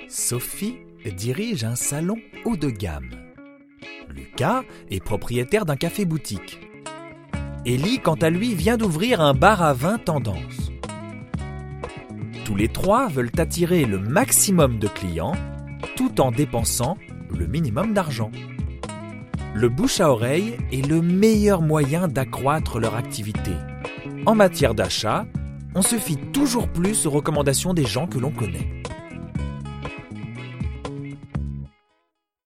Sophie dirige un salon haut de gamme. Lucas est propriétaire d'un café-boutique. Ellie, quant à lui, vient d'ouvrir un bar à vin tendance. Tous les trois veulent attirer le maximum de clients tout en dépensant le minimum d'argent. Le bouche à oreille est le meilleur moyen d'accroître leur activité. En matière d'achat, on se fie toujours plus aux recommandations des gens que l'on connaît.